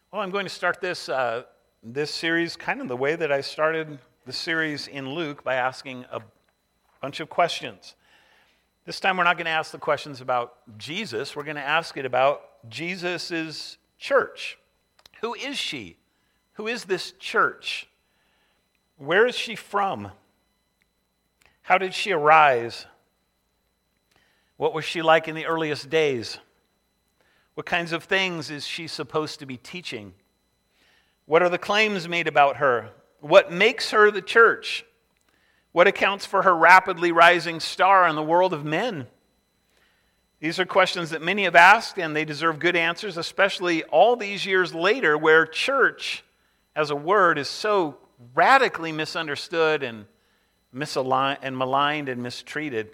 Well, I'm going to start this series kind of the way that I started the series in Luke by asking a bunch of questions. This time we're not going to ask the questions about Jesus. We're going to ask it about Jesus' church. Who is she? Who is this church? Where is she from? How did she arise? What was she like in the earliest days? What kinds of things is she supposed to be teaching? What are the claims made about her? What makes her the church? What accounts for her rapidly rising star in the world of men? These are questions that many have asked, and they deserve good answers, especially all these years later, where church as a word is so radically misunderstood and misaligned and maligned and mistreated.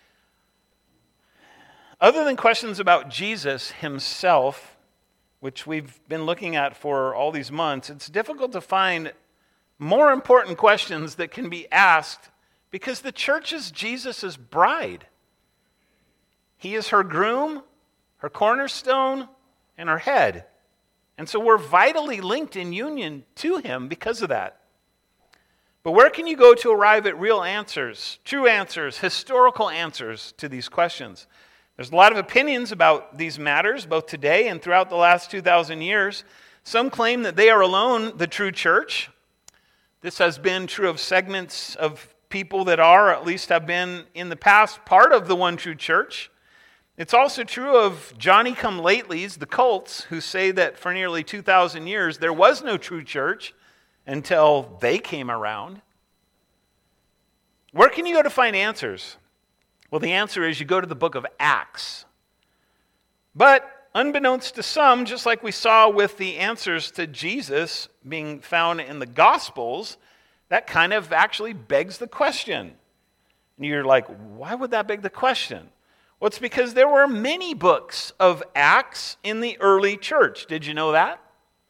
Other than questions about Jesus himself, which we've been looking at for all these months, it's difficult to find more important questions that can be asked because the church is Jesus' bride. He is her groom, her cornerstone, and her head. And so we're vitally linked in union to him because of that. But where can you go to arrive at real answers, true answers, historical answers to these questions? There's a lot of opinions about these matters, both today and throughout the last 2,000 years. Some claim that they are alone the true church. This has been true of segments of people that are, or at least have been in the past, part of the one true church. It's also true of Johnny-come-latelys, the cults, who say that for nearly 2,000 years there was no true church until they came around. Where can you go to find answers? Well, the answer is you go to the book of Acts. But unbeknownst to some, just like we saw with the answers to Jesus being found in the Gospels, that kind of actually begs the question. And you're like, why would that beg the question? Well, it's because there were many books of Acts in the early church. Did you know that?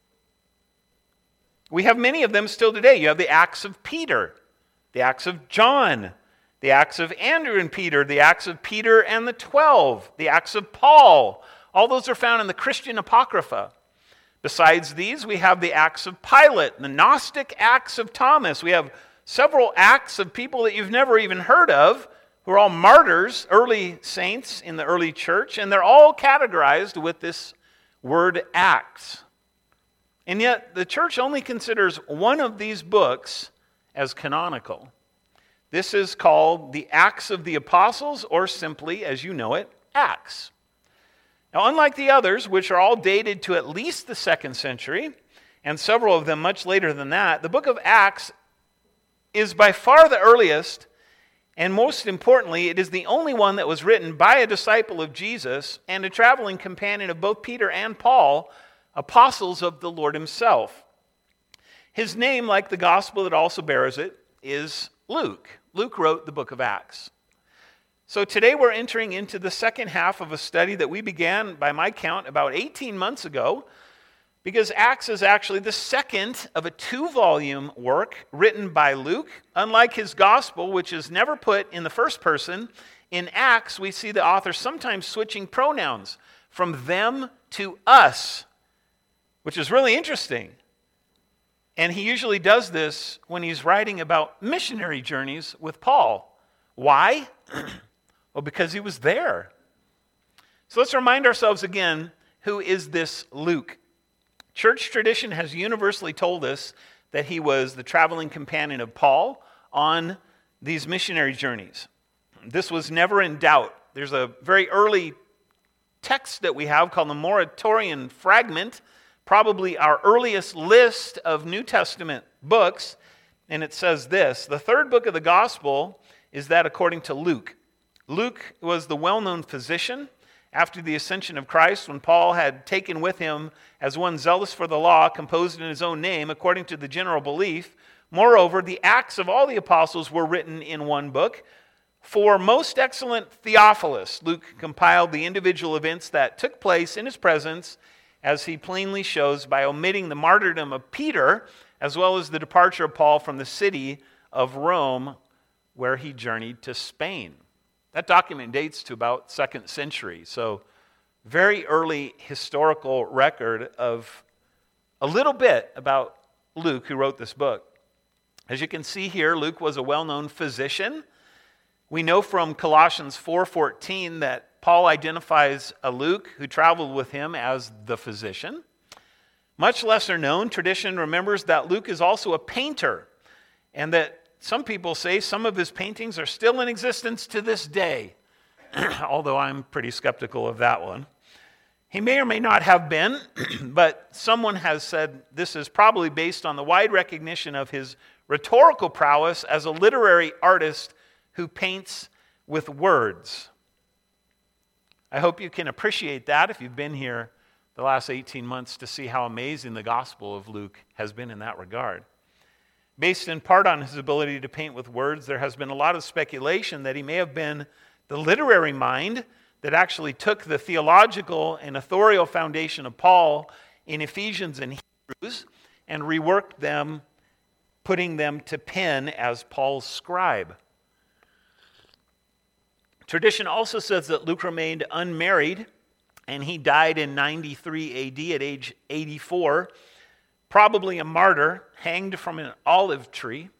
We have many of them still today. You have the Acts of Peter, the Acts of John, the Acts of Andrew and Peter, the Acts of Peter and the 12, the Acts of Paul. All those are found in the Christian Apocrypha. Besides these, we have the Acts of Pilate, the Gnostic Acts of Thomas. We have several acts of people that you've never even heard of, who are all martyrs, early saints in the early church, and they're all categorized with this word Acts. And yet, the church only considers one of these books as canonical. This is called the Acts of the Apostles, or simply, as you know it, Acts. Now, unlike the others, which are all dated to at least the 2nd century, and several of them much later than that, the book of Acts is by far the earliest, and most importantly, it is the only one that was written by a disciple of Jesus and a traveling companion of both Peter and Paul, apostles of the Lord himself. His name, like the gospel that also bears it, is Luke. Luke wrote the book of Acts. So today we're entering into the second half of a study that we began, by my count, about 18 months ago, because Acts is actually the second of a 2-volume work written by Luke. Unlike his gospel, which is never put in the first person, in Acts we see the author sometimes switching pronouns from them to us, which is really interesting. And he usually does this when he's writing about missionary journeys with Paul. Why? Well, because he was there. So let's remind ourselves again, who is this Luke? Church tradition has universally told us that he was the traveling companion of Paul on these missionary journeys. This was never in doubt. There's a very early text that we have called the Muratorian Fragment, probably our earliest list of New Testament books, and it says this: the third book of the gospel is that according to Luke. Luke was the well-known physician. After the ascension of Christ, when Paul had taken with him as one zealous for the law, composed in his own name, according to the general belief. Moreover, the Acts of all the apostles were written in one book. For most excellent Theophilus, Luke compiled the individual events that took place in his presence, as he plainly shows by omitting the martyrdom of Peter, as well as the departure of Paul from the city of Rome, where he journeyed to Spain. That document dates to about 2nd century, so very early historical record of a little bit about Luke, who wrote this book. As you can see here, Luke was a well-known physician. We know from Colossians 4:14 that Paul identifies a Luke who traveled with him as the physician. Much lesser known, tradition remembers that Luke is also a painter, and that some people say some of his paintings are still in existence to this day, although I'm pretty skeptical of that one. He may or may not have been, but someone has said this is probably based on the wide recognition of his rhetorical prowess as a literary artist who paints with words. I hope you can appreciate that if you've been here the last 18 months to see how amazing the Gospel of Luke has been in that regard. Based in part on his ability to paint with words, there has been a lot of speculation that he may have been the literary mind that actually took the theological and authorial foundation of Paul in Ephesians and Hebrews and reworked them, putting them to pen as Paul's scribe. Tradition also says that Luke remained unmarried, and he died in 93 AD at age 84, probably a martyr, hanged from an olive tree.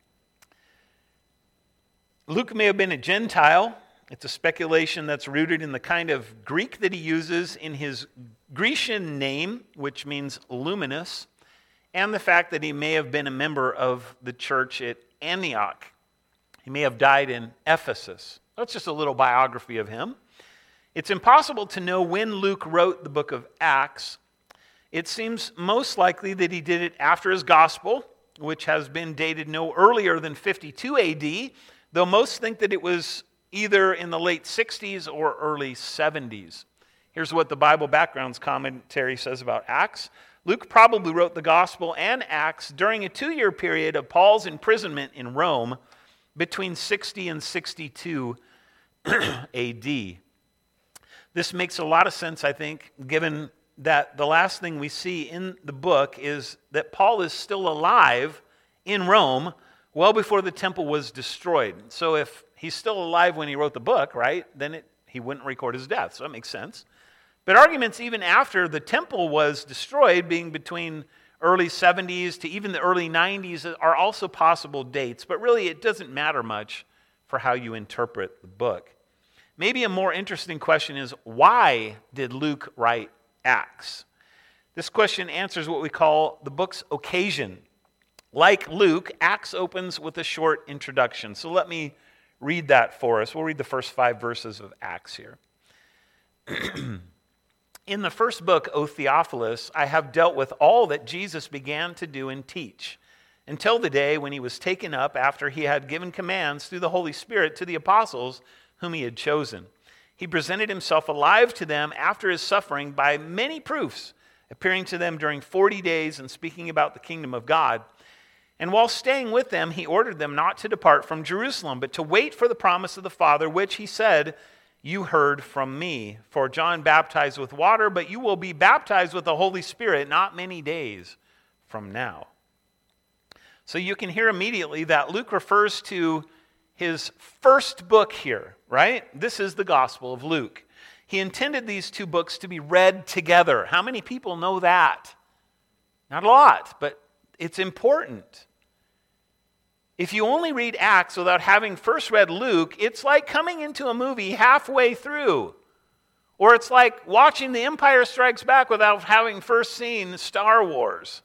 Luke may have been a Gentile. It's a speculation that's rooted in the kind of Greek that he uses in his Grecian name, which means luminous, and the fact that he may have been a member of the church at Antioch. He may have died in Ephesus. That's just a little biography of him. It's impossible to know when Luke wrote the book of Acts. It seems most likely that he did it after his gospel, which has been dated no earlier than 52 AD, though most think that it was either in the late 60s or early 70s. Here's what the Bible Backgrounds commentary says about Acts. Luke probably wrote the gospel and Acts during a 2-year period of Paul's imprisonment in Rome between 60 and 62 AD. This makes a lot of sense, I think, given that the last thing we see in the book is that Paul is still alive in Rome well before the temple was destroyed. So if he's still alive when he wrote the book, right, then he wouldn't record his death. So that makes sense. But arguments even after the temple was destroyed, being between early 70s to even the early 90s, are also possible dates. But really, it doesn't matter much for how you interpret the book. Maybe a more interesting question is, why did Luke write Acts? This question answers what we call the book's occasion. Like Luke, Acts opens with a short introduction. So let me read that for us. We'll read the first 5 verses of Acts here. In the first book, O Theophilus, I have dealt with all that Jesus began to do and teach, until the day when he was taken up after he had given commands through the Holy Spirit to the apostles whom he had chosen. He presented himself alive to them after his suffering by many proofs, appearing to them during 40 days and speaking about the kingdom of God. And while staying with them, he ordered them not to depart from Jerusalem, but to wait for the promise of the Father, which he said, "You heard from me. For John baptized with water, but you will be baptized with the Holy Spirit not many days from now." So you can hear immediately that Luke refers to his first book here, right? This is the Gospel of Luke. He intended these 2 books to be read together. How many people know that? Not a lot, but it's important. If you only read Acts without having first read Luke, it's like coming into a movie halfway through. Or it's like watching The Empire Strikes Back without having first seen Star Wars.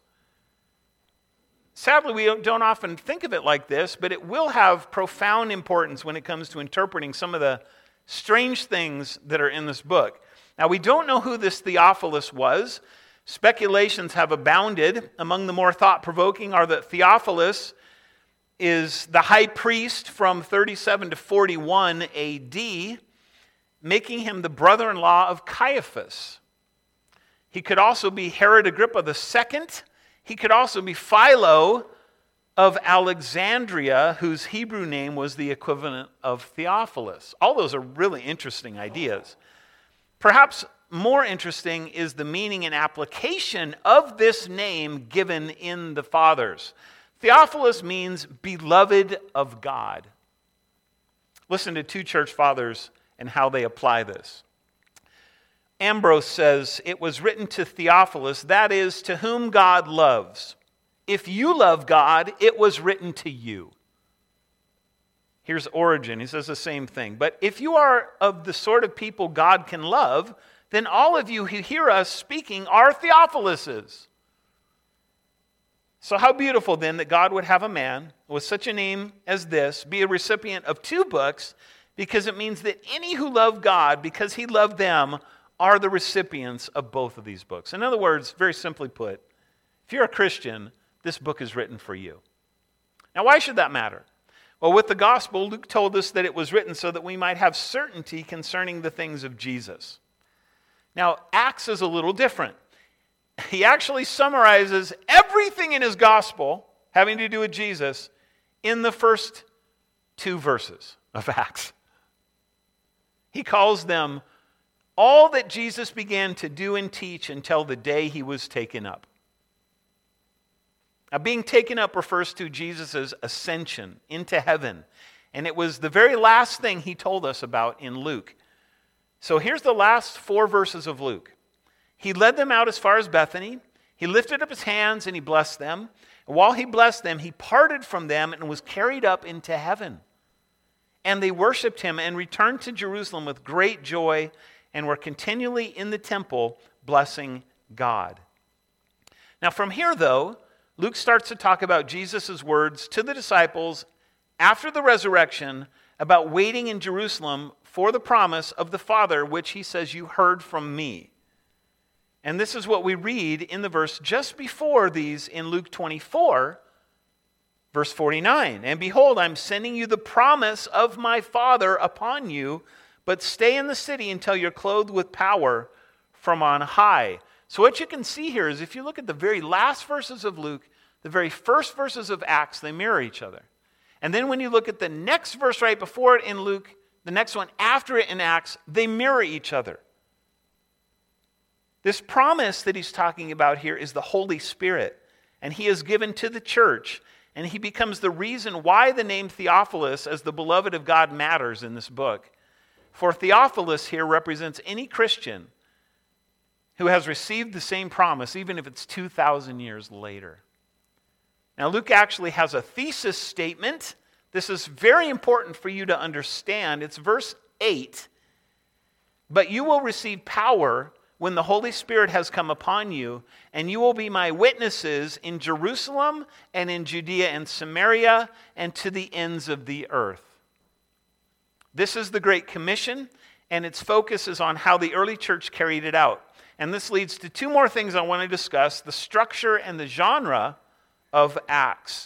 Sadly, we don't often think of it like this, but it will have profound importance when it comes to interpreting some of the strange things that are in this book. Now, we don't know who this Theophilus was. Speculations have abounded. Among the more thought-provoking are that Theophilus is the high priest from 37 to 41 AD, making him the brother-in-law of Caiaphas. He could also be Herod Agrippa II. He could also be Philo of Alexandria, whose Hebrew name was the equivalent of Theophilus. All those are really interesting ideas. Perhaps more interesting is the meaning and application of this name given in the Fathers. Theophilus means beloved of God. Listen to 2 church fathers and how they apply this. Ambrose says, it was written to Theophilus, that is, to whom God loves. If you love God, it was written to you. Here's Origen. He says the same thing. But if you are of the sort of people God can love, then all of you who hear us speaking are Theophiluses. So how beautiful then that God would have a man with such a name as this be a recipient of 2 books, because it means that any who love God because he loved them are the recipients of both of these books. In other words, very simply put, if you're a Christian, this book is written for you. Now, why should that matter? Well, with the gospel, Luke told us that it was written so that we might have certainty concerning the things of Jesus. Now, Acts is a little different. He actually summarizes everything in his gospel having to do with Jesus in the first 2 verses of Acts. He calls them all that Jesus began to do and teach until the day he was taken up. Now, being taken up refers to Jesus' ascension into heaven. And it was the very last thing he told us about in Luke. So here's the last 4 verses of Luke. He led them out as far as Bethany. He lifted up his hands and he blessed them. And while he blessed them, he parted from them and was carried up into heaven. And they worshiped him and returned to Jerusalem with great joy and were continually in the temple blessing God. Now from here, though, Luke starts to talk about Jesus' words to the disciples after the resurrection about waiting in Jerusalem for the promise of the Father, which he says, you heard from me. And this is what we read in the verse just before these in Luke 24, verse 49. And behold, I'm sending you the promise of my Father upon you, but stay in the city until you're clothed with power from on high. So what you can see here is if you look at the very last verses of Luke, the very first verses of Acts, they mirror each other. And then when you look at the next verse right before it in Luke, the next one after it in Acts, they mirror each other. This promise that he's talking about here is the Holy Spirit, and he is given to the church, and he becomes the reason why the name Theophilus as the beloved of God matters in this book. For Theophilus here represents any Christian who has received the same promise, even if it's 2,000 years later. Now, Luke actually has a thesis statement. This is very important for you to understand. It's verse 8. But you will receive power when the Holy Spirit has come upon you, and you will be my witnesses in Jerusalem and in Judea and Samaria and to the ends of the earth. This is the Great Commission, and its focus is on how the early church carried it out. And this leads to 2 more things I want to discuss, the structure and the genre of Acts.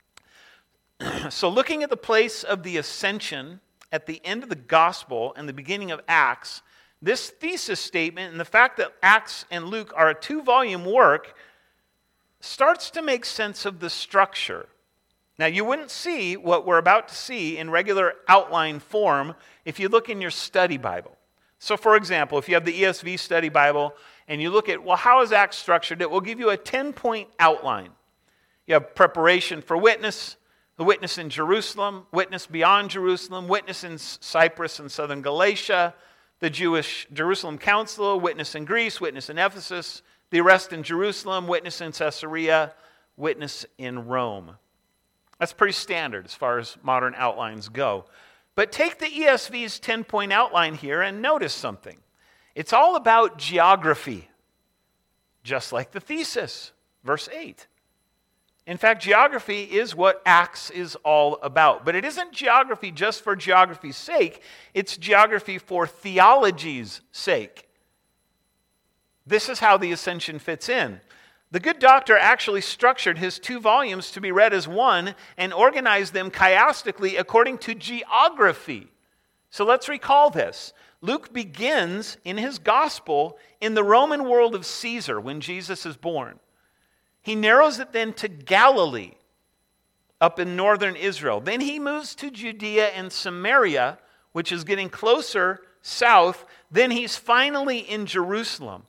So looking at the place of the ascension at the end of the gospel and the beginning of Acts, this thesis statement and the fact that Acts and Luke are a 2-volume work starts to make sense of the structure. Now, you wouldn't see what we're about to see in regular outline form if you look in your study Bible. So, for example, if you have the ESV study Bible and you look at, well, how is Acts structured? It will give you a 10-point outline. You have preparation for witness, the witness in Jerusalem, witness beyond Jerusalem, witness in Cyprus and southern Galatia, the Jewish Jerusalem Council, witness in Greece, witness in Ephesus, the arrest in Jerusalem, witness in Caesarea, witness in Rome. That's pretty standard as far as modern outlines go. But take the ESV's 10-point outline here and notice something. It's all about geography, just like the thesis, verse 8. In fact, geography is what Acts is all about. But it isn't geography just for geography's sake. It's geography for theology's sake. This is how the ascension fits in. The good doctor actually structured his 2 volumes to be read as one and organized them chiastically according to geography. So let's recall this. Luke begins in his gospel in the Roman world of Caesar when Jesus is born. He narrows it then to Galilee, up in northern Israel. Then he moves to Judea and Samaria, which is getting closer south. Then he's finally in Jerusalem.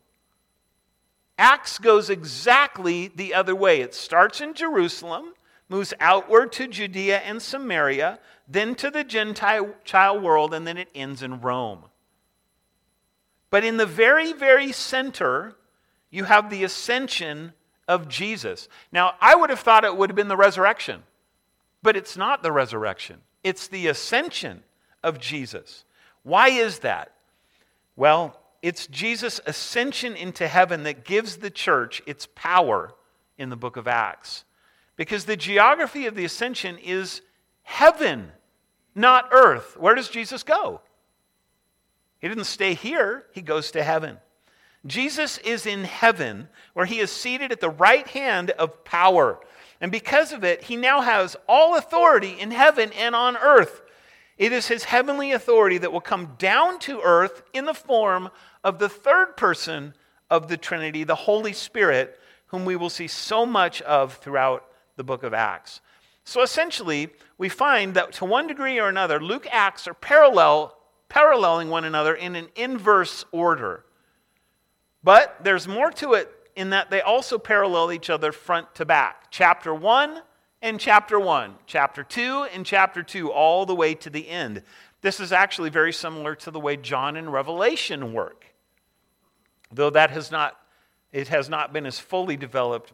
Acts goes exactly the other way. It starts in Jerusalem, moves outward to Judea and Samaria, then to the Gentile world, and then it ends in Rome. But in the very, very center, you have the ascension of Jesus. Now, I would have thought it would have been the resurrection, but it's not the resurrection. It's the ascension of Jesus. Why is that? Well, it's Jesus' ascension into heaven that gives the church its power in the book of Acts. Because the geography of the ascension is heaven, not earth. Where does Jesus go? He didn't stay here. He goes to heaven. Jesus is in heaven, where he is seated at the right hand of power. And because of it, he now has all authority in heaven and on earth. It is his heavenly authority that will come down to earth in the form of the third person of the Trinity, the Holy Spirit, whom we will see so much of throughout the book of Acts. So essentially, we find that to one degree or another, Luke, Acts are paralleling one another in an inverse order. But there's more to it in that they also parallel each other front to back. Chapter 1 and chapter 1. Chapter 2 and chapter 2, all the way to the end. This is actually very similar to the way John and Revelation work. Though it has not been as fully developed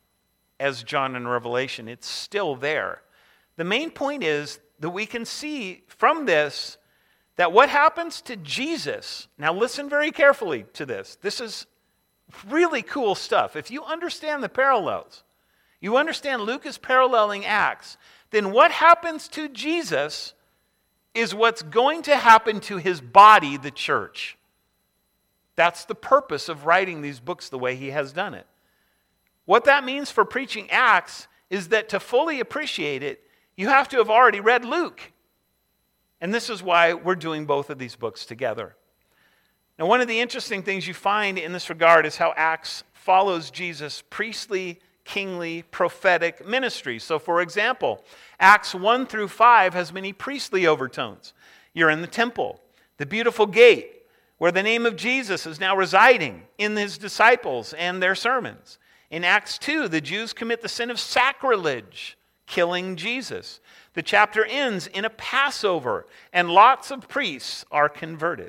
as John and Revelation. It's still there. The main point is that we can see from this that what happens to Jesus, now listen very carefully to this. This is really cool stuff. If you understand the parallels, you understand Luke is paralleling Acts, then what happens to Jesus is what's going to happen to his body, the church. That's the purpose of writing these books the way he has done it. What that means for preaching Acts is that to fully appreciate it, you have to have already read Luke. And this is why we're doing both of these books together. Now, one of the interesting things you find in this regard is how Acts follows Jesus' priestly, kingly, prophetic ministry. So, for example, Acts 1 through 5 has many priestly overtones. You're in the temple, the beautiful gate, where the name of Jesus is now residing in his disciples and their sermons. In Acts 2, the Jews commit the sin of sacrilege, killing Jesus. The chapter ends in a Passover, and lots of priests are converted.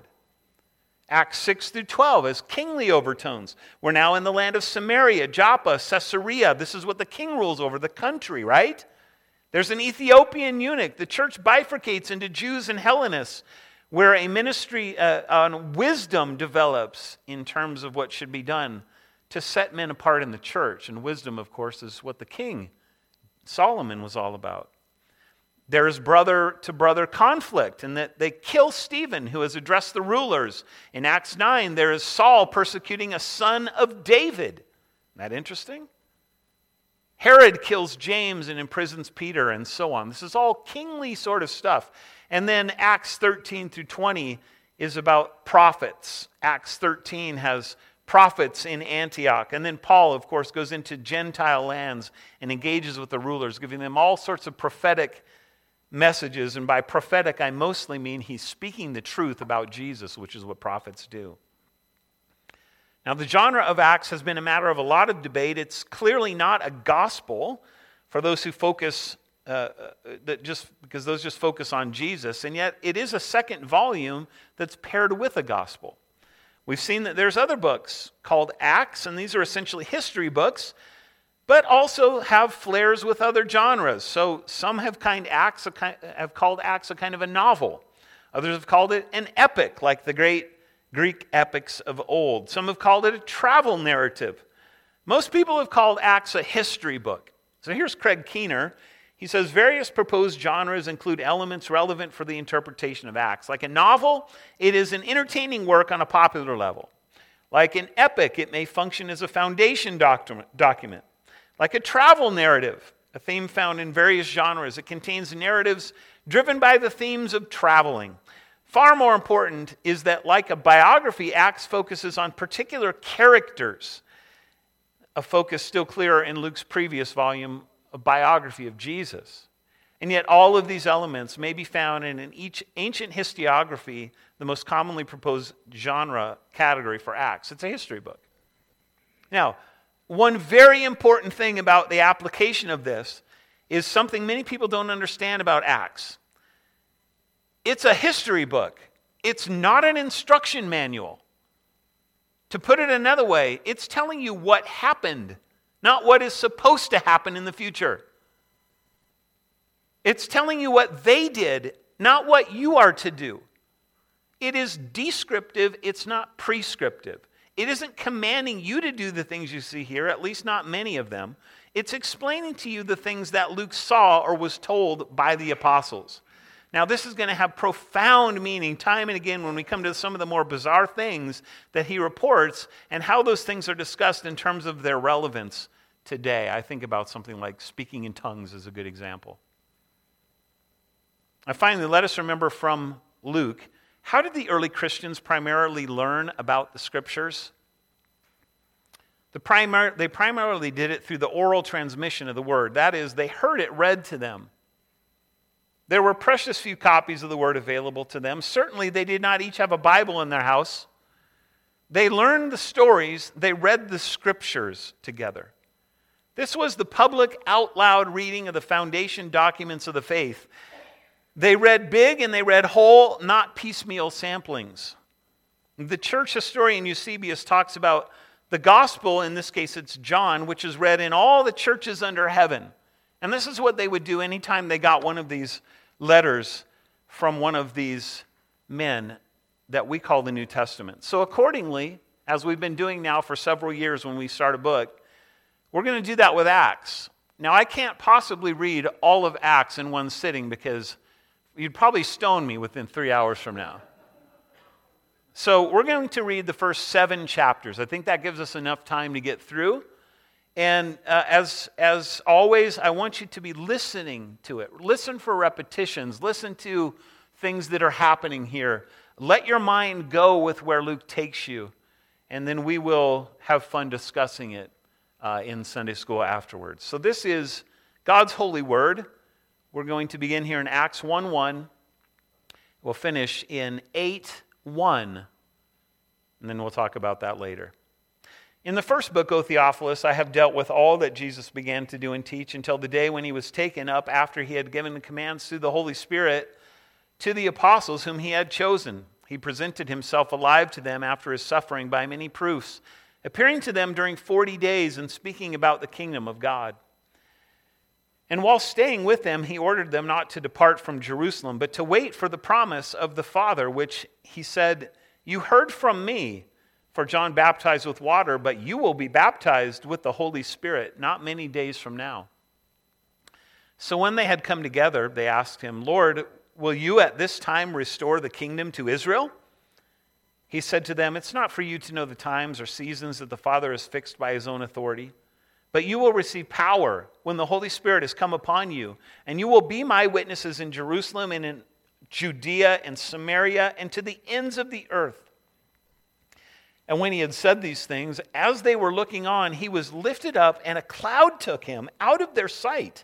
Acts 6 through 12 has kingly overtones. We're now in the land of Samaria, Joppa, Caesarea. This is what the king rules over, the country, right? There's an Ethiopian eunuch. The church bifurcates into Jews and Hellenists, where a ministry on wisdom develops in terms of what should be done to set men apart in the church. And wisdom, of course, is what the king, Solomon, was all about. There is brother-to-brother conflict in that they kill Stephen, who has addressed the rulers. In Acts 9, there is Saul persecuting a son of David. Isn't that interesting? Herod kills James and imprisons Peter, and so on. This is all kingly sort of stuff. And then Acts 13 through 20 is about prophets. Acts 13 has prophets in Antioch. And then Paul, of course, goes into Gentile lands and engages with the rulers, giving them all sorts of prophetic messages. And by prophetic, I mostly mean he's speaking the truth about Jesus, which is what prophets do. Now, the genre of Acts has been a matter of a lot of debate. It's clearly not a gospel for those who focus, because those just focus on Jesus. And yet, it is a second volume that's paired with a gospel. We've seen that there's other books called Acts, and these are essentially history books, but also have flares with other genres. So some have called Acts a kind of a novel. Others have called it an epic, like the great Greek epics of old. Some have called it a travel narrative. Most people have called Acts a history book. So here's Craig Keener. He says, various proposed genres include elements relevant for the interpretation of Acts. Like a novel, it is an entertaining work on a popular level. Like an epic, it may function as a foundation document. Like a travel narrative, a theme found in various genres, it contains narratives driven by the themes of traveling. Far more important is that, like a biography, Acts focuses on particular characters. A focus still clearer in Luke's previous volume, a biography of Jesus. And yet all of these elements may be found in an ancient historiography, the most commonly proposed genre category for Acts. It's a history book. Now, one very important thing about the application of this is something many people don't understand about Acts. It's a history book. It's not an instruction manual. To put it another way, it's telling you what happened, not what is supposed to happen in the future. It's telling you what they did, not what you are to do. It is descriptive, it's not prescriptive. It isn't commanding you to do the things you see here, at least not many of them. It's explaining to you the things that Luke saw or was told by the apostles. Now, this is going to have profound meaning time and again when we come to some of the more bizarre things that he reports and how those things are discussed in terms of their relevance today. I think about something like speaking in tongues as a good example. And finally, let us remember from Luke, how did the early Christians primarily learn about the Scriptures? They primarily did it through the oral transmission of the Word. That is, they heard it read to them. There were precious few copies of the Word available to them. Certainly, they did not each have a Bible in their house. They learned the stories. They read the Scriptures together. This was the public, out loud reading of the foundation documents of the faith. They read big and they read whole, not piecemeal samplings. The church historian Eusebius talks about the gospel, in this case it's John, which is read in all the churches under heaven. And this is what they would do anytime they got one of these letters from one of these men that we call the New Testament. So accordingly, as we've been doing now for several years when we start a book, we're going to do that with Acts. Now, I can't possibly read all of Acts in one sitting because you'd probably stone me within 3 hours from now. So we're going to read the first 7 chapters. I think that gives us enough time to get through. And as always, I want you to be listening to it. Listen for repetitions. Listen to things that are happening here. Let your mind go with where Luke takes you. And then we will have fun discussing it in Sunday school afterwards. So this is God's holy word. We're going to begin here in Acts 1:1. We'll finish in 8:1. And then we'll talk about that later. In the first book, O Theophilus, I have dealt with all that Jesus began to do and teach until the day when he was taken up after he had given the commands through the Holy Spirit to the apostles whom he had chosen. He presented himself alive to them after his suffering by many proofs, appearing to them during 40 days and speaking about the kingdom of God. And while staying with them, he ordered them not to depart from Jerusalem, but to wait for the promise of the Father, which he said, "You heard from me, for John baptized with water, but you will be baptized with the Holy Spirit not many days from now." So when they had come together, they asked him, "Lord, will you at this time restore the kingdom to Israel?" He said to them, "It's not for you to know the times or seasons that the Father has fixed by his own authority. But you will receive power when the Holy Spirit has come upon you, and you will be my witnesses in Jerusalem and in Judea and Samaria and to the ends of the earth." And when he had said these things, as they were looking on, he was lifted up, and a cloud took him out of their sight.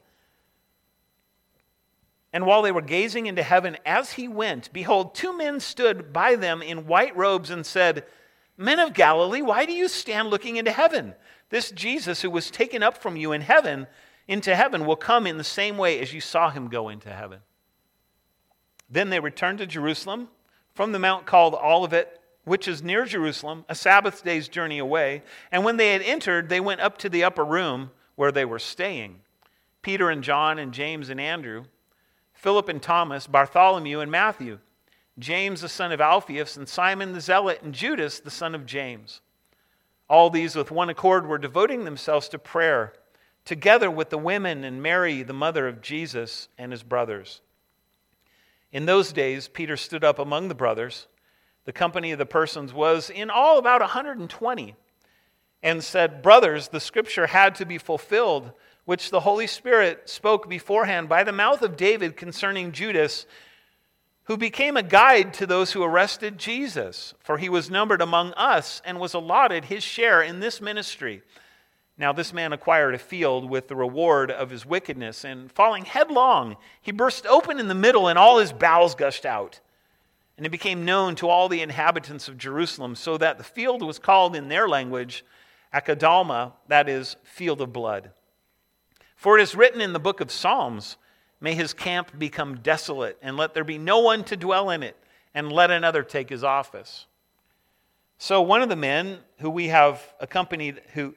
And while they were gazing into heaven as he went, behold, 2 men stood by them in white robes and said, "Men of Galilee, why do you stand looking into heaven? This Jesus who was taken up from you into heaven will come in the same way as you saw him go into heaven." Then they returned to Jerusalem from the mount called Olivet, which is near Jerusalem, a Sabbath day's journey away. And when they had entered, they went up to the upper room where they were staying. Peter and John and James and Andrew, Philip and Thomas, Bartholomew and Matthew, James the son of Alphaeus, and Simon the Zealot, and Judas the son of James. All these with one accord were devoting themselves to prayer, together with the women and Mary, the mother of Jesus, and his brothers. In those days, Peter stood up among the brothers. The company of the persons was in all about 120, and said, "Brothers, the scripture had to be fulfilled, which the Holy Spirit spoke beforehand by the mouth of David concerning Judas, who became a guide to those who arrested Jesus. For he was numbered among us and was allotted his share in this ministry. Now this man acquired a field with the reward of his wickedness, and falling headlong, he burst open in the middle, and all his bowels gushed out. And it became known to all the inhabitants of Jerusalem, so that the field was called in their language Akadalma, that is, field of blood. For it is written in the book of Psalms, may his camp become desolate, and let there be no one to dwell in it, and let another take his office. So one of the men who have accompanied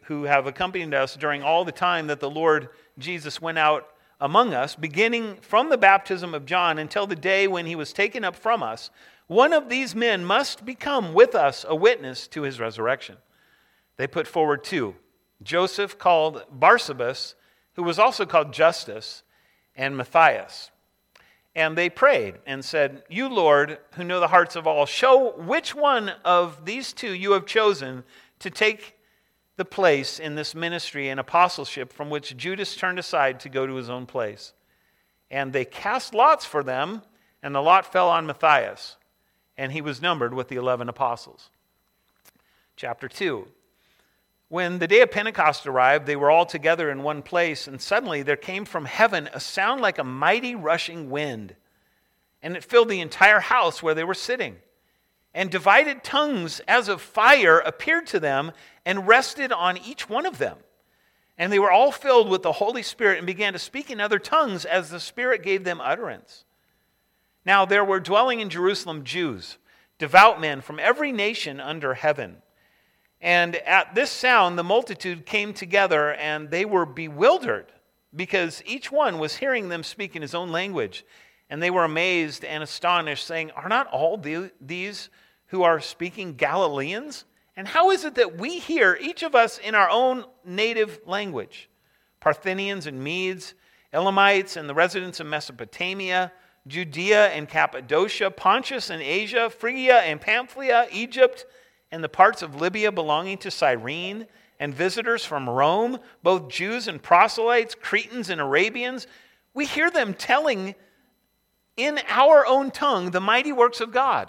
us during all the time that the Lord Jesus went out among us, beginning from the baptism of John until the day when he was taken up from us, one of these men must become with us a witness to his resurrection. They put forward two, Joseph called Barsabas, who was also called Justus, and Matthias. And they prayed and said, "You, Lord, who know the hearts of all, show which one of these two you have chosen to take the place in this ministry and apostleship from which Judas turned aside to go to his own place." And they cast lots for them, and the lot fell on Matthias, and he was numbered with the 11 apostles. Chapter 2. When the day of Pentecost arrived, they were all together in one place, and suddenly there came from heaven a sound like a mighty rushing wind, and it filled the entire house where they were sitting. And divided tongues as of fire appeared to them and rested on each one of them. And they were all filled with the Holy Spirit and began to speak in other tongues as the Spirit gave them utterance. Now there were dwelling in Jerusalem Jews, devout men from every nation under heaven. And at this sound, the multitude came together, and they were bewildered, because each one was hearing them speak in his own language. And they were amazed and astonished, saying, "Are not all these who are speaking Galileans? And how is it that we hear, each of us in our own native language? Parthians and Medes, Elamites and the residents of Mesopotamia, Judea and Cappadocia, Pontus and Asia, Phrygia and Pamphylia, Egypt, and the parts of Libya belonging to Cyrene, and visitors from Rome, both Jews and proselytes, Cretans and Arabians. We hear them telling in our own tongue the mighty works of God."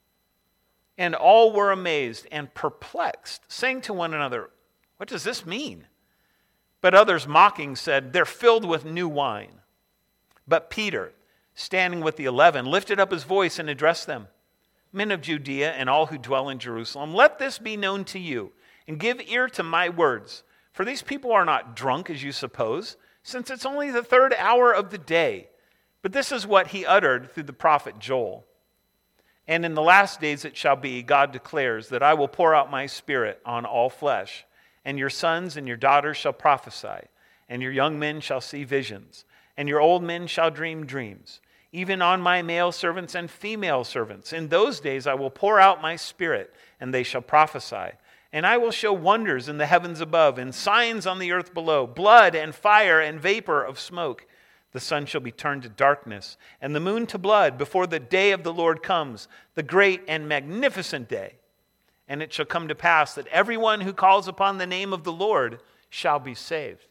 And all were amazed and perplexed, saying to one another, "What does this mean?" But others mocking said, "They're filled with new wine." But Peter, standing with the 11, lifted up his voice and addressed them. "Men of Judea and all who dwell in Jerusalem, let this be known to you, and give ear to my words. For these people are not drunk, as you suppose, since it's only the 3rd hour of the day. But this is what he uttered through the prophet Joel. And in the last days it shall be, God declares, that I will pour out my Spirit on all flesh, and your sons and your daughters shall prophesy, and your young men shall see visions, and your old men shall dream dreams. Even on my male servants and female servants. In those days I will pour out my Spirit, and they shall prophesy. And I will show wonders in the heavens above, and signs on the earth below, blood and fire and vapor of smoke. The sun shall be turned to darkness, and the moon to blood, before the day of the Lord comes, the great and magnificent day. And it shall come to pass that everyone who calls upon the name of the Lord shall be saved."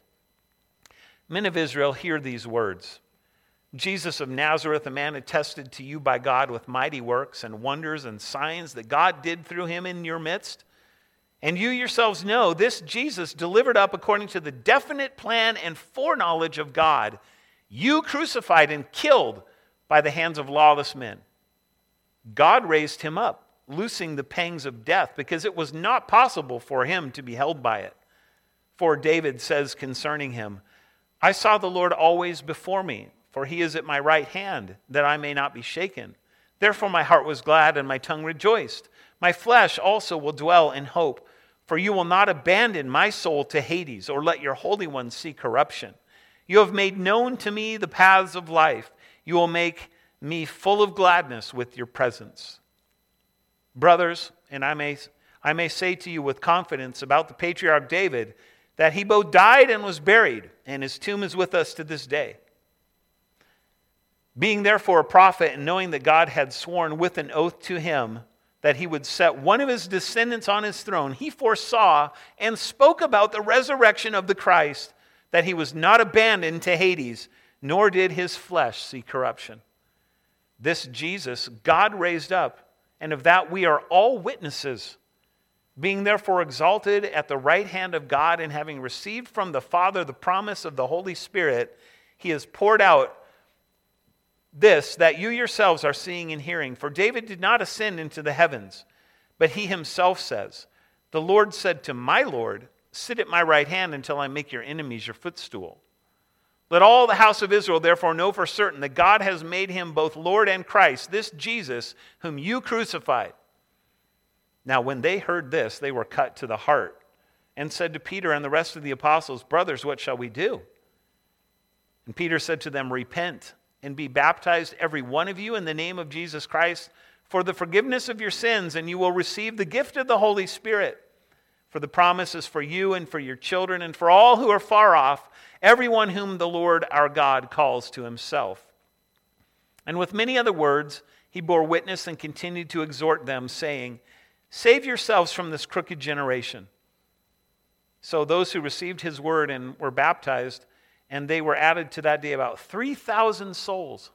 Men of Israel, hear these words. Jesus of Nazareth, a man attested to you by God with mighty works and wonders and signs that God did through him in your midst. And you yourselves know this Jesus, delivered up according to the definite plan and foreknowledge of God, you crucified and killed by the hands of lawless men. God raised him up, loosing the pangs of death, because it was not possible for him to be held by it. For David says concerning him, "I saw the Lord always before me, for he is at my right hand, that I may not be shaken. Therefore my heart was glad and my tongue rejoiced. My flesh also will dwell in hope, for you will not abandon my soul to Hades, or let your Holy One see corruption. You have made known to me the paths of life. You will make me full of gladness with your presence." Brothers, and I may say to you with confidence about the patriarch David, that he both died and was buried, and his tomb is with us to this day. Being therefore a prophet, and knowing that God had sworn with an oath to him that he would set one of his descendants on his throne, he foresaw and spoke about the resurrection of the Christ, that he was not abandoned to Hades, nor did his flesh see corruption. This Jesus God raised up, and of that we are all witnesses. Being therefore exalted at the right hand of God, and having received from the Father the promise of the Holy Spirit, he has poured out this that you yourselves are seeing and hearing. For David did not ascend into the heavens, but he himself says, "The Lord said to my Lord, sit at my right hand until I make your enemies your footstool." Let all the house of Israel therefore know for certain that God has made him both Lord and Christ, this Jesus whom you crucified. Now when they heard this, they were cut to the heart and said to Peter and the rest of the apostles, "Brothers, what shall we do?" And Peter said to them, "Repent and be baptized, every one of you, in the name of Jesus Christ, for the forgiveness of your sins, and you will receive the gift of the Holy Spirit. For the promise is for you and for your children and for all who are far off, everyone whom the Lord our God calls to himself." And with many other words, he bore witness and continued to exhort them, saying, "Save yourselves from this crooked generation." So those who received his word and were baptized, and they were added to that day about 3,000 souls.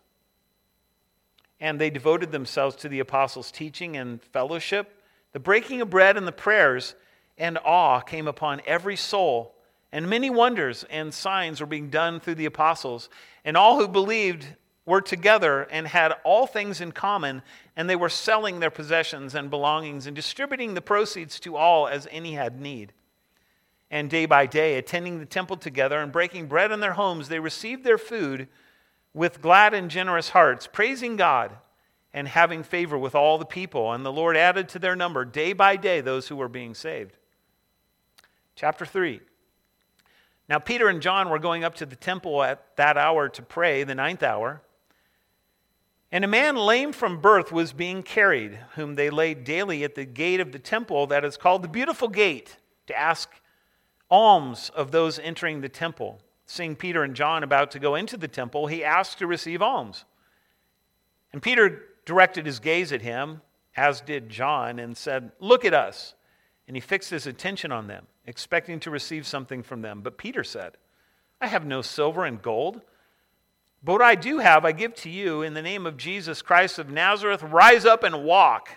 And they devoted themselves to the apostles' teaching and fellowship, the breaking of bread and the prayers, and awe came upon every soul. And many wonders and signs were being done through the apostles. And all who believed were together and had all things in common, and they were selling their possessions and belongings and distributing the proceeds to all as any had need. And day by day, attending the temple together and breaking bread in their homes, they received their food with glad and generous hearts, praising God and having favor with all the people. And the Lord added to their number day by day those who were being saved. Chapter 3. Now Peter and John were going up to the temple at that hour to pray, the 9th hour. And a man lame from birth was being carried, whom they laid daily at the gate of the temple that is called the Beautiful Gate, to ask alms of those entering the temple. Seeing Peter and John about to go into the temple, he asked to receive alms. And Peter directed his gaze at him, as did John, and said, "Look at us." And he fixed his attention on them, expecting to receive something from them. But Peter said, "I have no silver and gold, but what I do have I give to you. In the name of Jesus Christ of Nazareth, rise up and walk."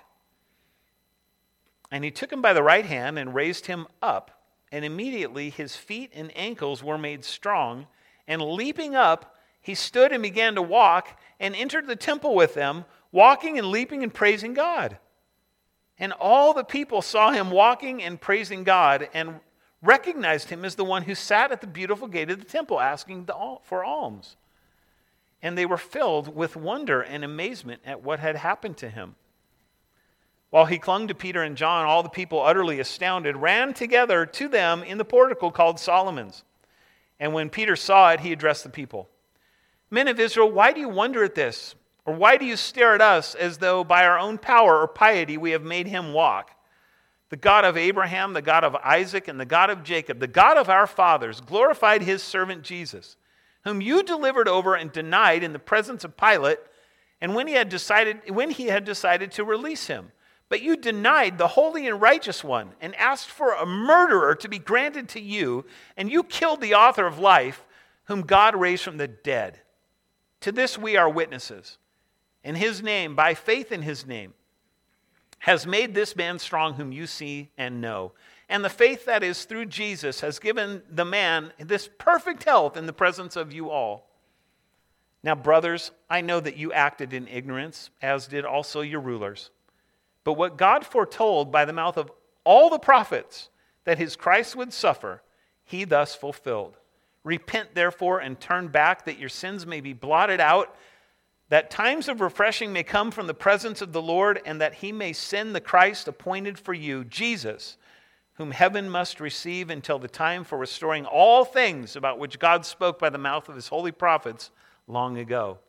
And he took him by the right hand and raised him up. And immediately his feet and ankles were made strong. And leaping up, he stood and began to walk and entered the temple with them, walking and leaping and praising God. And all the people saw him walking and praising God and recognized him as the one who sat at the beautiful gate of the temple asking for alms. And they were filled with wonder and amazement at what had happened to him. While he clung to Peter and John, all the people, utterly astounded, ran together to them in the portico called Solomon's. And when Peter saw it, he addressed the people. "Men of Israel, why do you wonder at this? Or why do you stare at us as though by our own power or piety we have made him walk? The God of Abraham, the God of Isaac, and the God of Jacob, the God of our fathers, glorified his servant Jesus, whom you delivered over and denied in the presence of Pilate, and when he had decided to release him. But you denied the holy and righteous one and asked for a murderer to be granted to you, and you killed the author of life, whom God raised from the dead. To this we are witnesses. And his name, by faith in his name, has made this man strong whom you see and know. And the faith that is through Jesus has given the man this perfect health in the presence of you all. Now, brothers, I know that you acted in ignorance, as did also your rulers. But what God foretold by the mouth of all the prophets, that his Christ would suffer, he thus fulfilled. Repent, therefore, and turn back, that your sins may be blotted out, that times of refreshing may come from the presence of the Lord, and that he may send the Christ appointed for you, Jesus, whom heaven must receive until the time for restoring all things about which God spoke by the mouth of his holy prophets long ago.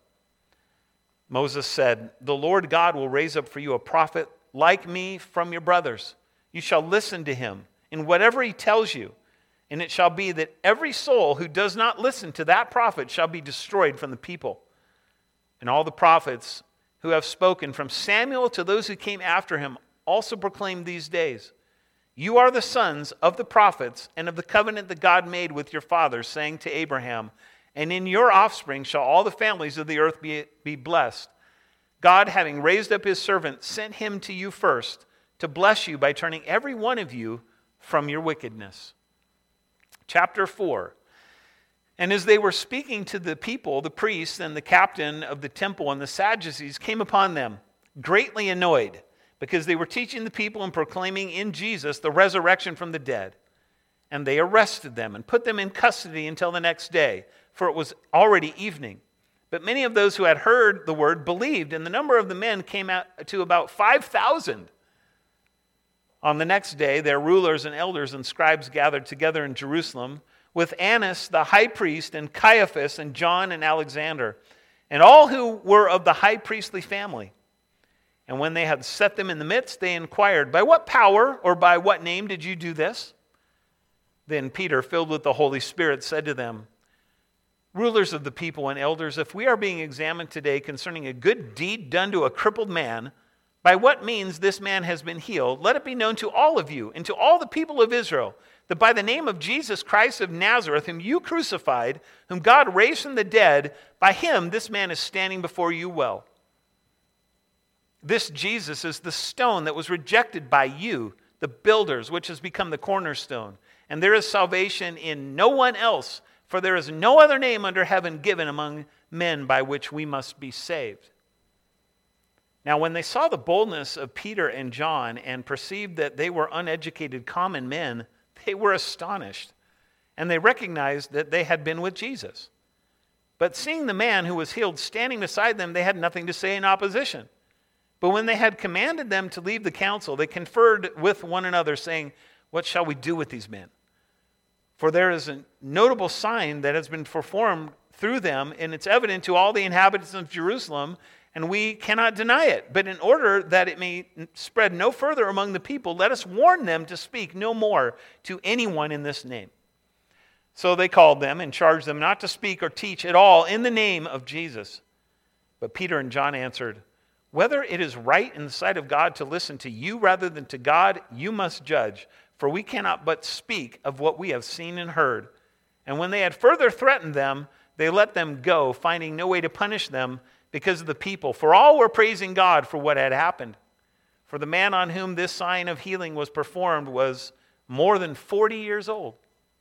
Moses said, "The Lord God will raise up for you a prophet like me from your brothers. You shall listen to him in whatever he tells you. And it shall be that every soul who does not listen to that prophet shall be destroyed from the people. And all the prophets who have spoken from Samuel to those who came after him also proclaimed these days. You are the sons of the prophets and of the covenant that God made with your fathers, saying to Abraham, and in your offspring shall all the families of the earth be blessed. God, having raised up his servant, sent him to you first to bless you by turning every one of you from your wickedness." Chapter 4. And as they were speaking to the people, the priests and the captain of the temple and the Sadducees came upon them, greatly annoyed, because they were teaching the people and proclaiming in Jesus the resurrection from the dead. And they arrested them and put them in custody until the next day, for it was already evening. But many of those who had heard the word believed, and the number of the men came out to about 5,000. On the next day, their rulers and elders and scribes gathered together in Jerusalem with Annas the high priest and Caiaphas and John and Alexander, and all who were of the high priestly family. And when they had set them in the midst, they inquired, "By what power or by what name did you do this?" Then Peter, filled with the Holy Spirit, said to them, "Rulers of the people and elders, if we are being examined today concerning a good deed done to a crippled man, by what means this man has been healed, let it be known to all of you and to all the people of Israel, that by the name of Jesus Christ of Nazareth, whom you crucified, whom God raised from the dead, by him this man is standing before you well. This Jesus is the stone that was rejected by you, the builders, which has become the cornerstone. And there is salvation in no one else, for there is no other name under heaven given among men by which we must be saved." Now when they saw the boldness of Peter and John and perceived that they were uneducated common men, they were astonished, and they recognized that they had been with Jesus. But seeing the man who was healed standing beside them, they had nothing to say in opposition. But when they had commanded them to leave the council, they conferred with one another, saying, "What shall we do with these men? For there is a notable sign that has been performed through them, and it's evident to all the inhabitants of Jerusalem, and we cannot deny it. But in order that it may spread no further among the people, let us warn them to speak no more to anyone in this name." So they called them and charged them not to speak or teach at all in the name of Jesus. But Peter and John answered, "Whether it is right in the sight of God to listen to you rather than to God, you must judge. For we cannot but speak of what we have seen and heard." And when they had further threatened them, they let them go, finding no way to punish them because of the people. For all were praising God for what had happened. For the man on whom this sign of healing was performed was more than 40 years old.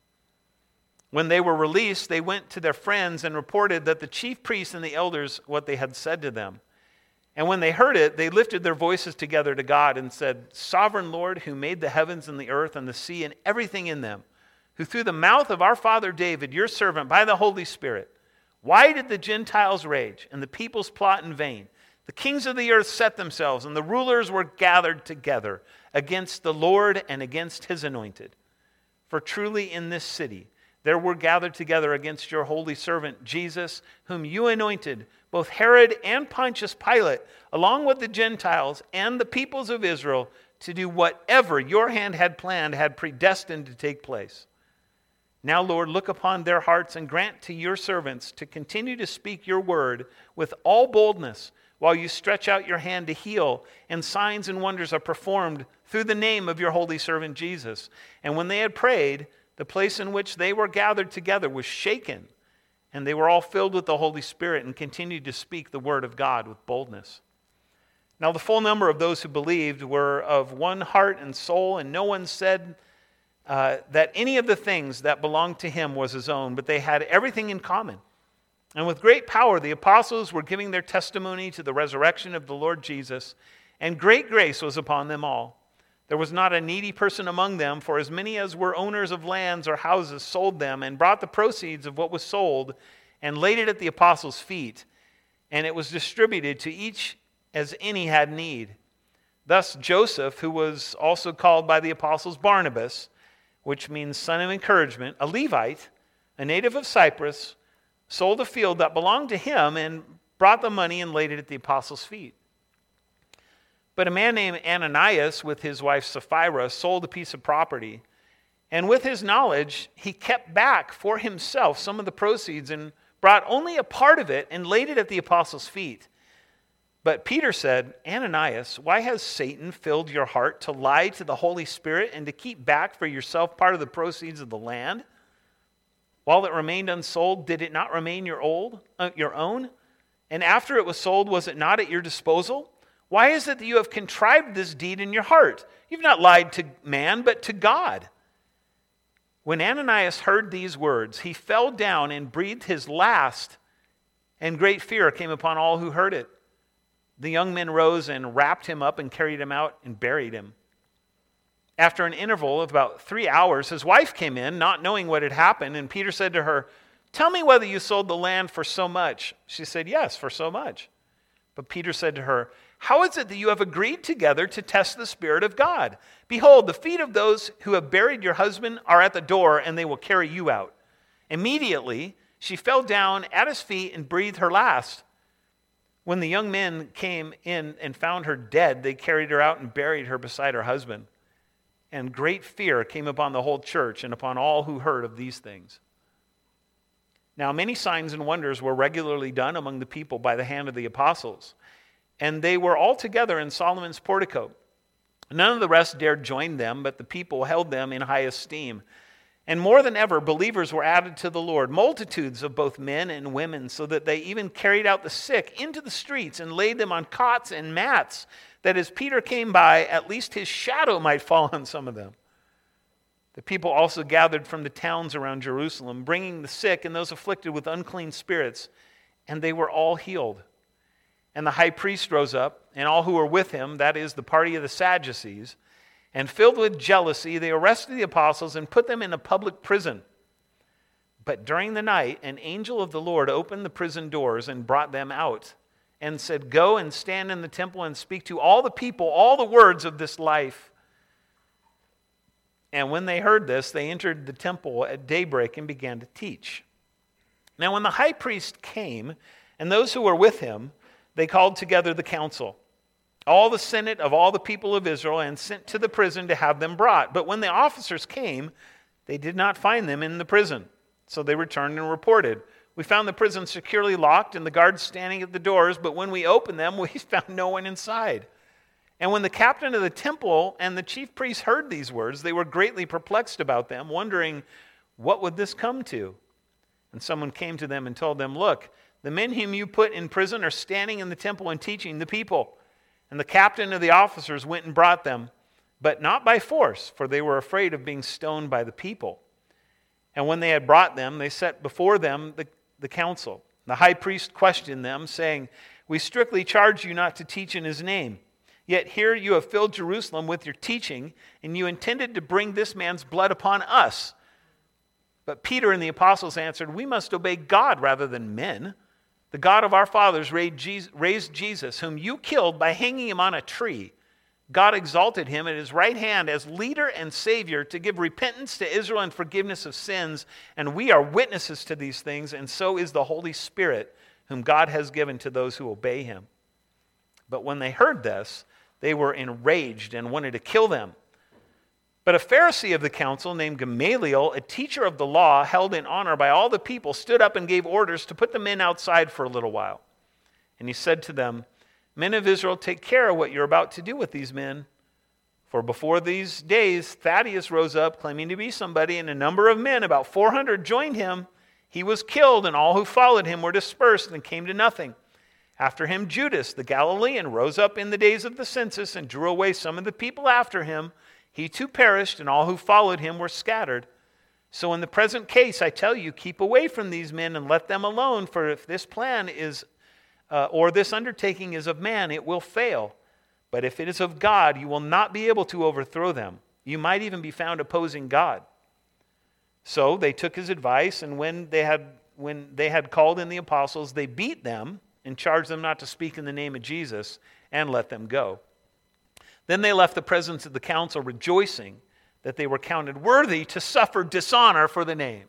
When they were released, they went to their friends and reported that the chief priests and the elders what they had said to them. And when they heard it, they lifted their voices together to God and said, "Sovereign Lord, who made the heavens and the earth and the sea and everything in them, who through the mouth of our father David, your servant, by the Holy Spirit, why did the Gentiles rage and the peoples plot in vain? The kings of the earth set themselves, and the rulers were gathered together against the Lord and against his anointed. For truly in this city there were gathered together against your holy servant Jesus, whom you anointed, both Herod and Pontius Pilate, along with the Gentiles and the peoples of Israel, to do whatever your hand had planned, had predestined to take place. Now, Lord, look upon their hearts and grant to your servants to continue to speak your word with all boldness, while you stretch out your hand to heal, and signs and wonders are performed through the name of your holy servant Jesus." And when they had prayed, the place in which they were gathered together was shaken, and they were all filled with the Holy Spirit and continued to speak the word of God with boldness. Now the full number of those who believed were of one heart and soul, and no one said that any of the things that belonged to him was his own, but they had everything in common. And with great power the apostles were giving their testimony to the resurrection of the Lord Jesus, and great grace was upon them all. There was not a needy person among them, for as many as were owners of lands or houses sold them and brought the proceeds of what was sold and laid it at the apostles' feet, and it was distributed to each as any had need. Thus Joseph, who was also called by the apostles Barnabas, which means son of encouragement, a Levite, a native of Cyprus, sold a field that belonged to him and brought the money and laid it at the apostles' feet. But a man named Ananias, with his wife Sapphira, sold a piece of property, and with his knowledge, he kept back for himself some of the proceeds and brought only a part of it and laid it at the apostles' feet. But Peter said, "Ananias, why has Satan filled your heart to lie to the Holy Spirit and to keep back for yourself part of the proceeds of the land? While it remained unsold, did it not remain your own? And after it was sold, was it not at your disposal? Why is it that you have contrived this deed in your heart? You've not lied to man, but to God." When Ananias heard these words, he fell down and breathed his last, and great fear came upon all who heard it. The young men rose and wrapped him up and carried him out and buried him. After an interval of about 3 hours, his wife came in, not knowing what had happened, and Peter said to her, "Tell me whether you sold the land for so much." She said, "Yes, for so much." But Peter said to her, how is it that you have agreed together to test the Spirit of God? Behold, the feet of those who have buried your husband are at the door, and they will carry you out." Immediately she fell down at his feet and breathed her last. When the young men came in and found her dead, they carried her out and buried her beside her husband. And great fear came upon the whole church and upon all who heard of these things. Now many signs and wonders were regularly done among the people by the hand of the apostles, and they were all together in Solomon's portico. None of the rest dared join them, but the people held them in high esteem. And more than ever, believers were added to the Lord, multitudes of both men and women, so that they even carried out the sick into the streets and laid them on cots and mats, that as Peter came by, at least his shadow might fall on some of them. The people also gathered from the towns around Jerusalem, bringing the sick and those afflicted with unclean spirits, and they were all healed. And the high priest rose up, and all who were with him, that is, the party of the Sadducees, and filled with jealousy, they arrested the apostles and put them in a public prison. But during the night, an angel of the Lord opened the prison doors and brought them out, and said, "Go and stand in the temple and speak to all the people all the words of this life." And when they heard this, they entered the temple at daybreak and began to teach. Now when the high priest came, and those who were with him, they called together the council, all the senate of all the people of Israel, and sent to the prison to have them brought. But when the officers came, they did not find them in the prison. So they returned and reported, "We found the prison securely locked and the guards standing at the doors, but when we opened them, we found no one inside." And when the captain of the temple and the chief priests heard these words, they were greatly perplexed about them, wondering, what would this come to? And someone came to them and told them, "Look, the men whom you put in prison are standing in the temple and teaching the people." And the captain of the officers went and brought them, but not by force, for they were afraid of being stoned by the people. And when they had brought them, they set before them the council. The high priest questioned them, saying, "We strictly charge you not to teach in his name. Yet here you have filled Jerusalem with your teaching, and you intended to bring this man's blood upon us." But Peter and the apostles answered, "We must obey God rather than men. The God of our fathers raised Jesus, whom you killed by hanging him on a tree. God exalted him at his right hand as leader and savior to give repentance to Israel and forgiveness of sins. And we are witnesses to these things, and so is the Holy Spirit, whom God has given to those who obey him." But when they heard this, they were enraged and wanted to kill them. But a Pharisee of the council named Gamaliel, a teacher of the law held in honor by all the people, stood up and gave orders to put the men outside for a little while. And he said to them, "Men of Israel, take care of what you're about to do with these men. For before these days, Thaddeus rose up, claiming to be somebody, and a number of men, about 400, joined him. He was killed, and all who followed him were dispersed and came to nothing. After him, Judas, the Galilean, rose up in the days of the census and drew away some of the people after him. He too perished, and all who followed him were scattered. So in the present case, I tell you, keep away from these men and let them alone, for if this plan is, or this undertaking is of man, it will fail. But if it is of God, you will not be able to overthrow them. You might even be found opposing God." So they took his advice, and when they had called in the apostles, they beat them and charged them not to speak in the name of Jesus, and let them go. Then they left the presence of the council, rejoicing that they were counted worthy to suffer dishonor for the name.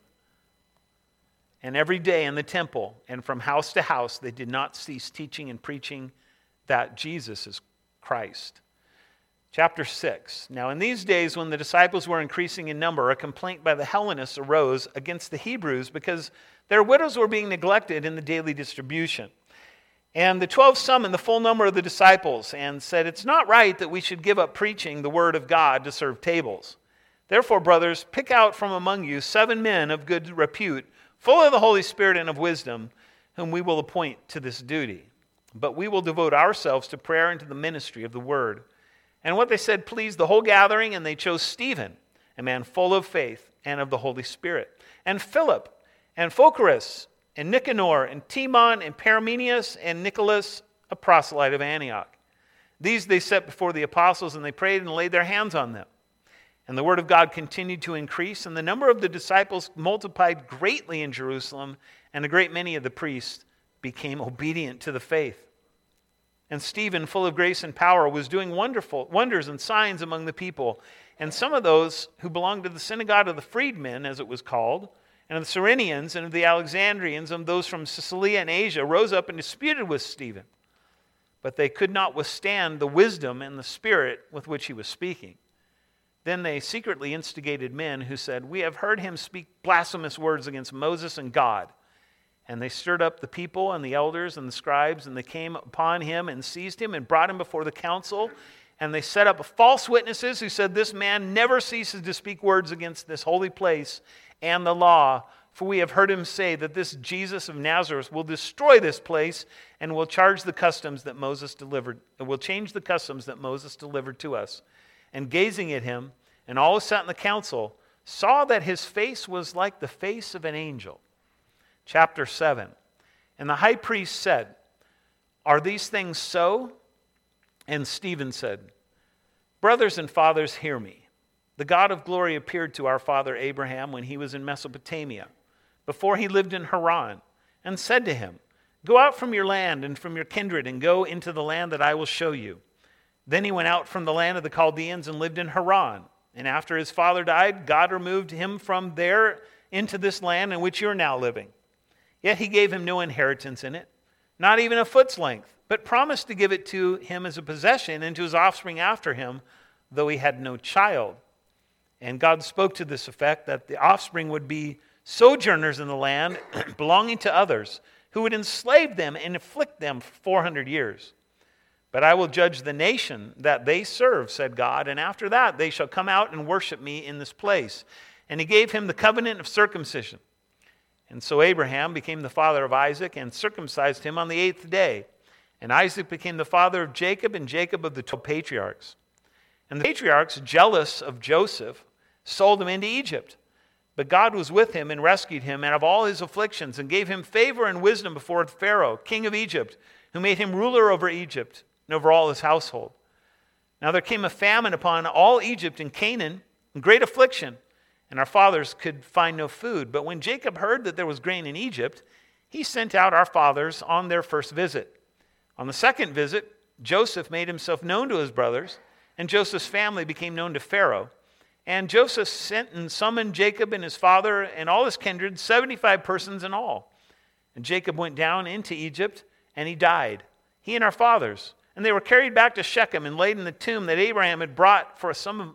And every day in the temple and from house to house, they did not cease teaching and preaching that Jesus is Christ. Chapter 6. Now in these days, when the disciples were increasing in number, a complaint by the Hellenists arose against the Hebrews because their widows were being neglected in the daily distribution. And the 12 summoned the full number of the disciples and said, "It's not right that we should give up preaching the word of God to serve tables. Therefore, brothers, pick out from among you 7 men of good repute, full of the Holy Spirit and of wisdom, whom we will appoint to this duty. But we will devote ourselves to prayer and to the ministry of the word." And what they said pleased the whole gathering, and they chose Stephen, a man full of faith and of the Holy Spirit, and Philip, and Prochorus, and Nicanor, and Timon, and Parmenius, and Nicholas, a proselyte of Antioch. These they set before the apostles, and they prayed and laid their hands on them. And the word of God continued to increase, and the number of the disciples multiplied greatly in Jerusalem, and a great many of the priests became obedient to the faith. And Stephen, full of grace and power, was doing wonders and signs among the people. And some of those who belonged to the synagogue of the freedmen, as it was called, and of the Cyrenians and of the Alexandrians and those from Cilicia and Asia rose up and disputed with Stephen. But they could not withstand the wisdom and the spirit with which he was speaking. Then they secretly instigated men who said, "We have heard him speak blasphemous words against Moses and God." And they stirred up the people and the elders and the scribes, and they came upon him and seized him and brought him before the council. And they set up false witnesses who said, "This man never ceases to speak words against this holy place and the law. For we have heard him say that this Jesus of Nazareth will destroy this place and will change the customs that Moses delivered to us." And gazing at him, and all who sat in the council saw that his face was like the face of an angel. Chapter 7. And the high priest said, "Are these things so?" And Stephen said, "Brothers and fathers, hear me. The God of glory appeared to our father Abraham when he was in Mesopotamia, before he lived in Haran, and said to him, 'Go out from your land and from your kindred and go into the land that I will show you.' Then he went out from the land of the Chaldeans and lived in Haran. And after his father died, God removed him from there into this land in which you are now living. Yet he gave him no inheritance in it, not even a foot's length, but promised to give it to him as a possession and to his offspring after him, though he had no child. And God spoke to this effect, that the offspring would be sojourners in the land belonging to others, who would enslave them and afflict them for 400 years. But I will judge the nation that they serve, said God, and after that they shall come out and worship me in this place. And he gave him the covenant of circumcision. And so Abraham became the father of Isaac and circumcised him on the 8th day. And Isaac became the father of Jacob, and Jacob of the 12 patriarchs. And the patriarchs, jealous of Joseph, sold him into Egypt. But God was with him and rescued him out of all his afflictions, and gave him favor and wisdom before Pharaoh, king of Egypt, who made him ruler over Egypt and over all his household. Now there came a famine upon all Egypt and Canaan, and great affliction, and our fathers could find no food. But when Jacob heard that there was grain in Egypt, he sent out our fathers on their first visit. On the second visit, Joseph made himself known to his brothers, and Joseph's family became known to Pharaoh. And Joseph sent and summoned Jacob and his father and all his kindred, 75 persons in all. And Jacob went down into Egypt, and he died, he and our fathers. And they were carried back to Shechem and laid in the tomb that Abraham had bought for a sum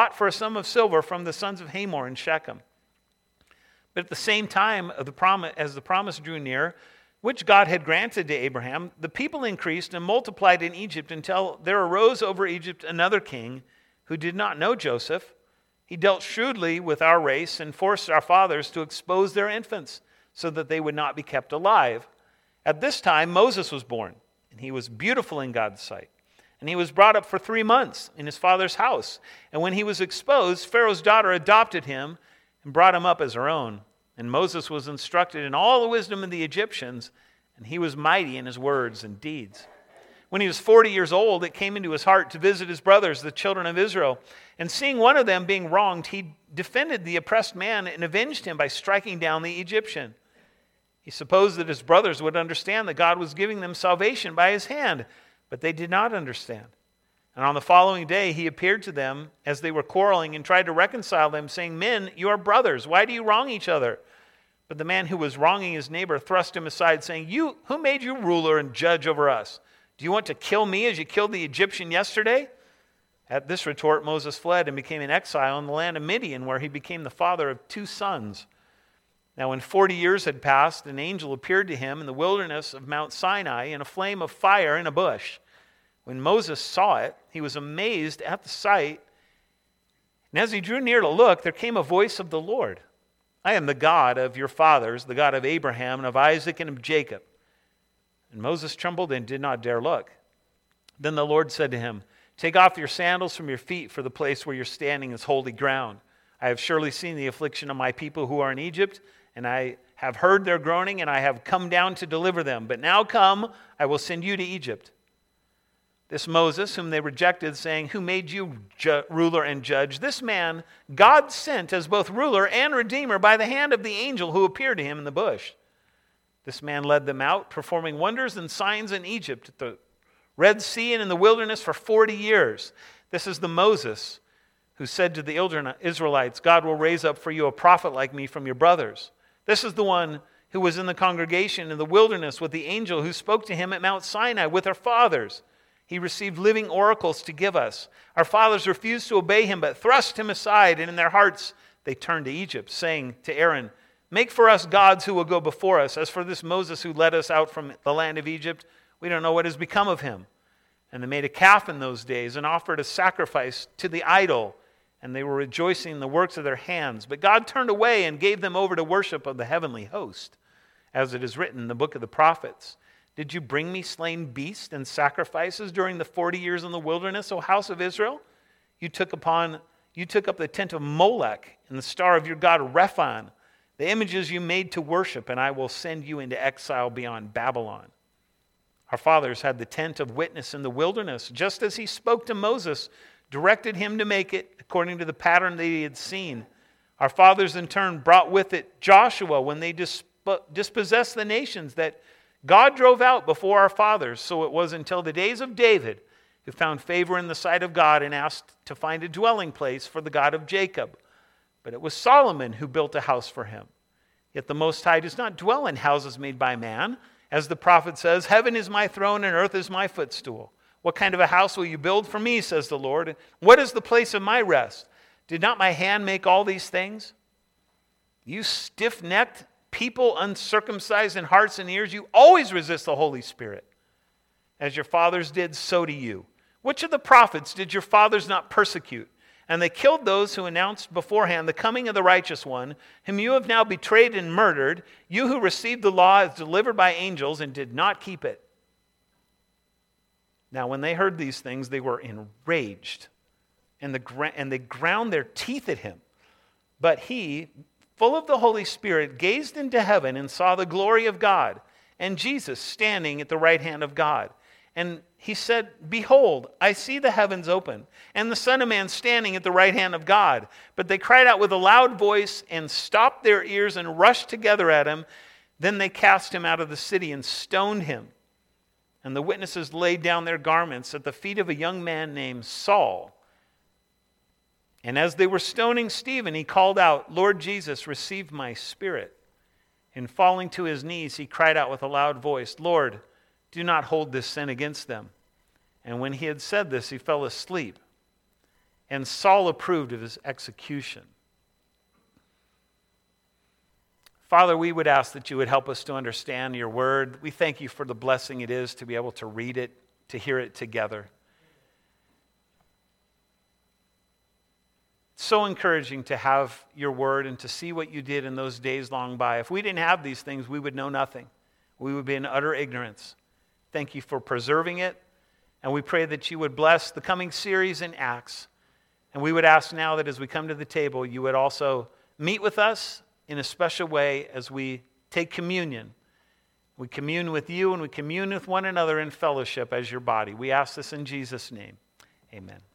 of silver from the sons of Hamor in Shechem. But at the same time, as the promise drew near, which God had granted to Abraham, the people increased and multiplied in Egypt until there arose over Egypt another king who did not know Joseph. He dealt shrewdly with our race and forced our fathers to expose their infants so that they would not be kept alive. At this time, Moses was born, and he was beautiful in God's sight. And he was brought up for 3 months in his father's house. And when he was exposed, Pharaoh's daughter adopted him and brought him up as her own. And Moses was instructed in all the wisdom of the Egyptians, and he was mighty in his words and deeds. When he was 40 years old, it came into his heart to visit his brothers, the children of Israel. And seeing one of them being wronged, he defended the oppressed man and avenged him by striking down the Egyptian. He supposed that his brothers would understand that God was giving them salvation by his hand, but they did not understand. And on the following day, he appeared to them as they were quarreling and tried to reconcile them, saying, "Men, you are brothers. Why do you wrong each other?" But the man who was wronging his neighbor thrust him aside, saying, "Who made you ruler and judge over us? Do you want to kill me as you killed the Egyptian yesterday?" At this retort, Moses fled and became an exile in the land of Midian, where he became the father of 2 sons. Now when 40 years had passed, an angel appeared to him in the wilderness of Mount Sinai in a flame of fire in a bush. When Moses saw it, he was amazed at the sight. And as he drew near to look, there came a voice of the Lord. "I am the God of your fathers, the God of Abraham and of Isaac and of Jacob." And Moses trembled and did not dare look. Then the Lord said to him, "Take off your sandals from your feet, for the place where you're standing is holy ground. I have surely seen the affliction of my people who are in Egypt, and I have heard their groaning, and I have come down to deliver them. But now come, I will send you to Egypt." This Moses, whom they rejected, saying, "Who made you ruler and judge?" This man God sent as both ruler and redeemer by the hand of the angel who appeared to him in the bush. This man led them out, performing wonders and signs in Egypt at the Red Sea and in the wilderness for 40 years. This is the Moses who said to the Israelites, God will raise up for you a prophet like me from your brothers. This is the one who was in the congregation in the wilderness with the angel who spoke to him at Mount Sinai with our fathers. He received living oracles to give us. Our fathers refused to obey him, but thrust him aside, and in their hearts they turned to Egypt, saying to Aaron, make for us gods who will go before us. As for this Moses who led us out from the land of Egypt, we don't know what has become of him. And they made a calf in those days and offered a sacrifice to the idol, and they were rejoicing in the works of their hands. But God turned away and gave them over to worship of the heavenly host, as it is written in the book of the prophets. Did you bring me slain beasts and sacrifices during the 40 years in the wilderness, O house of Israel? You took up the tent of Molech and the star of your god Rephan, the images you made to worship, and I will send you into exile beyond Babylon. Our fathers had the tent of witness in the wilderness, just as he spoke to Moses, directed him to make it according to the pattern that he had seen. Our fathers in turn brought with it Joshua when they dispossessed the nations that God drove out before our fathers. So it was until the days of David, who found favor in the sight of God and asked to find a dwelling place for the God of Jacob. But it was Solomon who built a house for him. Yet the Most High does not dwell in houses made by man. As the prophet says, heaven is my throne and earth is my footstool. What kind of a house will you build for me, says the Lord? What is the place of my rest? Did not my hand make all these things? You stiff-necked people, uncircumcised in hearts and ears, you always resist the Holy Spirit. As your fathers did, so do you. Which of the prophets did your fathers not persecute? And they killed those who announced beforehand the coming of the righteous one, whom you have now betrayed and murdered, you who received the law as delivered by angels and did not keep it. Now when they heard these things, they were enraged, and they ground their teeth at him. But he, full of the Holy Spirit, gazed into heaven and saw the glory of God, and Jesus standing at the right hand of God. And he said, behold, I see the heavens open, and the Son of Man standing at the right hand of God. But they cried out with a loud voice and stopped their ears and rushed together at him. Then they cast him out of the city and stoned him. And the witnesses laid down their garments at the feet of a young man named Saul. And as they were stoning Stephen, he called out, Lord Jesus, receive my spirit. And falling to his knees, he cried out with a loud voice, Lord, do not hold this sin against them. And when he had said this, he fell asleep. And Saul approved of his execution. Father, we would ask that you would help us to understand your word. We thank you for the blessing it is to be able to read it, to hear it together. It's so encouraging to have your word and to see what you did in those days long by. If we didn't have these things, we would know nothing. We would be in utter ignorance. Thank you for preserving it. And we pray that you would bless the coming series in Acts. And we would ask now that as we come to the table, you would also meet with us in a special way as we take communion. We commune with you and we commune with one another in fellowship as your body. We ask this in Jesus' name. Amen.